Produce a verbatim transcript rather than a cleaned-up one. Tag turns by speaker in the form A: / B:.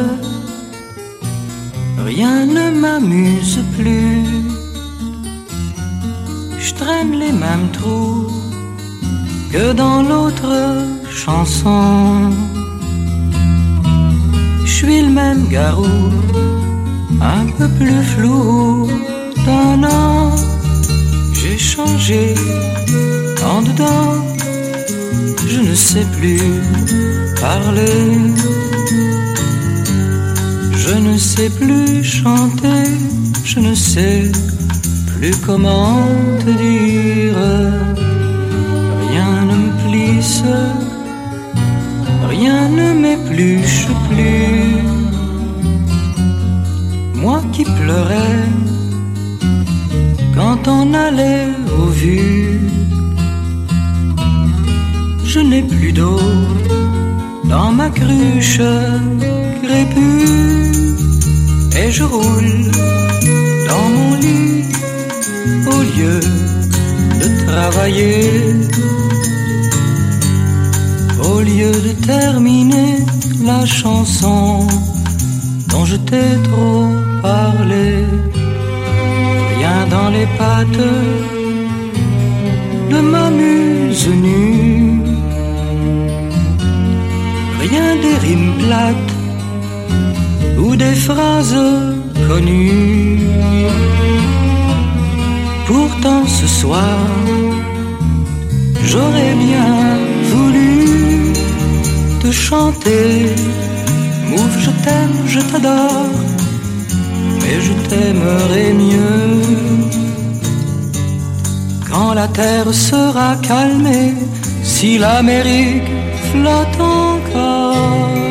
A: rien ne m'amuse plus. Je traîne les mêmes trous que dans l'autre chanson. Je suis le même garou, un peu plus flou d'un an. J'ai changé en dedans, je ne sais plus parler. Je ne sais plus chanter, je ne sais plus comment te dire. Rien ne me plisse, rien ne m'épluche plus. Moi qui pleurais quand on allait aux vues, je n'ai plus d'eau dans ma cruche crépue. Et je roule dans mon lit au lieu de travailler, au lieu de terminer la chanson dont je t'ai trop parlé. Rien dans les pattes ne m'amuse nu, rien des rimes plates ou des phrases connues. Pourtant ce soir, j'aurais bien voulu te chanter. Move, je t'aime, je t'adore, mais je t'aimerai mieux quand la terre sera calmée, si l'Amérique flotte encore.